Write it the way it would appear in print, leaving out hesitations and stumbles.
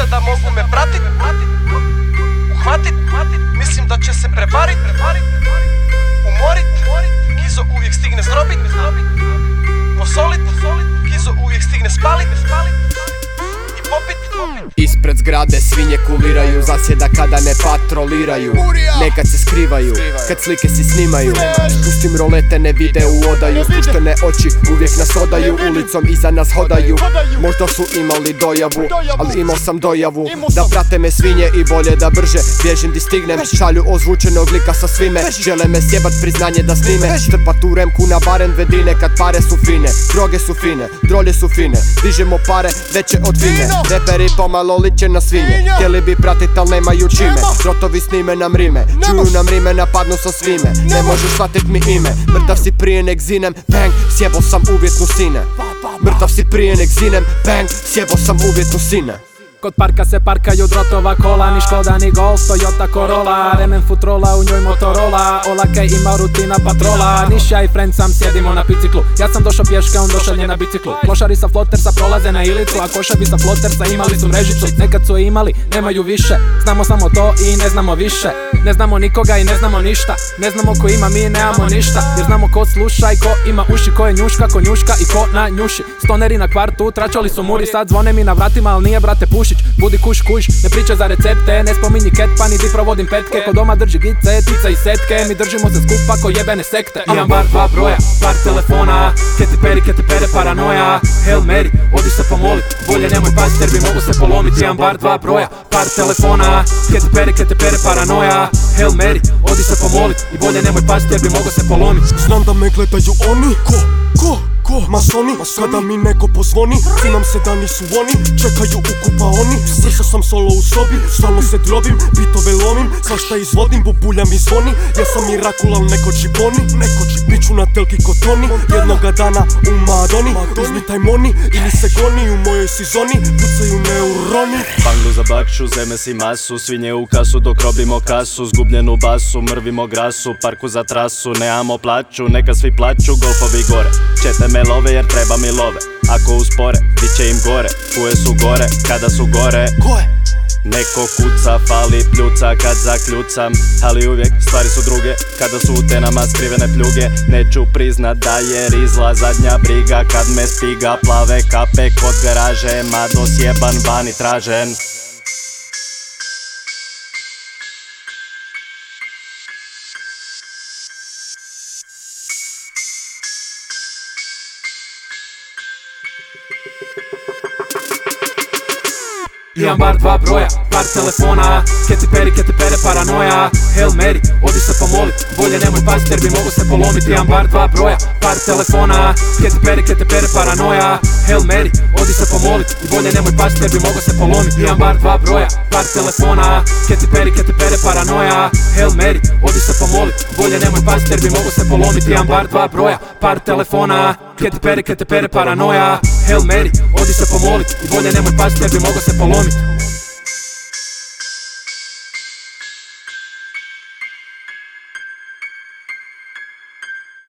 da mogu me pratit, uhvatit, mislim da će se prevarit, umorit, Gizo uvijek stigne zdrobit, posolit, Gizo uvijek stigne spalit i popit. Ispred zgrade svinje kuliraju, zasjeda kada ne patroliraju. Nekad se skrivaju, kad slike si snimaju. Pustim rolete, ne vide u odaju. Spuštene oči uvijek nas odaju, ulicom iza nas hodaju. Možda su imali dojavu, ali imao sam dojavu da prate me svinje i bolje da brže bježim di stignem. Šalju ozvučenog lika sa svime, žele me sjebat priznanje da snime. Štrpat u remku na barem vedine, kad pare su fine. Droge su fine, drolje su fine, dižemo pare veće od fine. Reperi pomalo liče na svinje, htjeli bi pratit al nemaju čime. Drotovi snime nam rime, čuju nam rime, napadnu sa svime. Ne možeš shvatit mi ime, mrtav si prije nek zinem. Bang, sjebo sam uvjetnu sine. Mrtav si prije nek zinem. Bang, sjebo sam uvjetnu sine. Kod parka se parkaju drotova kola, ni Škoda ni Golf, Toyota Corolla. Remen futrola, u njoj Motorola, Olake ima rutina patrola. Niša i friend sam sjedimo na biciklu, ja sam došao pješke, on došalje na biciklu. Klošari sa flotersa prolaze na Ilicu, a košavi sa flotersa imali su mrežicu. Nekad su je imali, nemaju više, znamo samo to i ne znamo više. Ne znamo nikoga i ne znamo ništa, ne znamo ko ima, mi nemamo ništa. Jer znamo ko sluša i ko ima uši, ko je njuška, ko njuška i ko na njuši. Stoneri na kvartu, tračali su muri, sad zvone mi na vratima, al nije brate pušić. Budi kuš, ne pričaj za recepte, ne spominji ket pa niti provodim petke. Ko doma drži gice, tica i setke, mi držimo se skupa ko jebene sekte. Imam bar dva broja, par telefona, keti pere paranoja. Hail Mary, odi se pomolit, bolje nemoj past jer bi mogu se polomit. Imam bar dva broja, par telefona, keti pere paranoja. Hail Mary, odi se pomolit i bolje nemoj past jer bi mogu se polomit. Znam da me gledaju oni, ko? Masoni, kada mi neko pozvoni, sinam se da nisu oni, čekaju u kupaoni. Brzo sam solo u sobi, stalno se drobim, bitove lomim, svašta izvodim, bubuljam i zvoni. Ja sam Mirakul, al neko džiboni, biću na telki ko Toni. Jednoga dana u Madoni, uzmi taj moni ili se goni. U mojoj sezoni pucaju neuroni. Banglu za bakšu, zeme si masu, svinje u kasu dok robimo kasu. Zgubljenu basu, mrvimo grasu, parku za trasu, nemamo plaću, neka svi plaću, golfovi gore. Čete me love jer treba mi love, ako uspore, bit će im gore. Kuje su gore, kada su gore. Neko kuca, fali pljuca kad zakljucam, ali uvijek stvari su druge kada su u tenama skrivene pljuge. Neću priznat da je rizla zadnja briga kad me stiga. Plave kape kod garaže, mado sjeban vani tražen. Imam bar dva broja, par telefona, keti pere paranoja. Hail Mary, odi se pomolit, bolje nemoj past jer bi mogu se polomit. Imam bar dva broja, par telefona, keti pere paranoja. Hail Mary, odi se pomolit i bolje nemoj past jer bi mogu se polomit. Imam bar dva broja, par telefona, keti pere paranoja. Hail Mary, odi se pomolit, bolje nemoj past jer bi mogu se polomit. Imam bar dva broja, par telefona, keti pere paranoja. Hail Mary, odi se pomolit i bolje nemoj past jer bi mogo se polomit.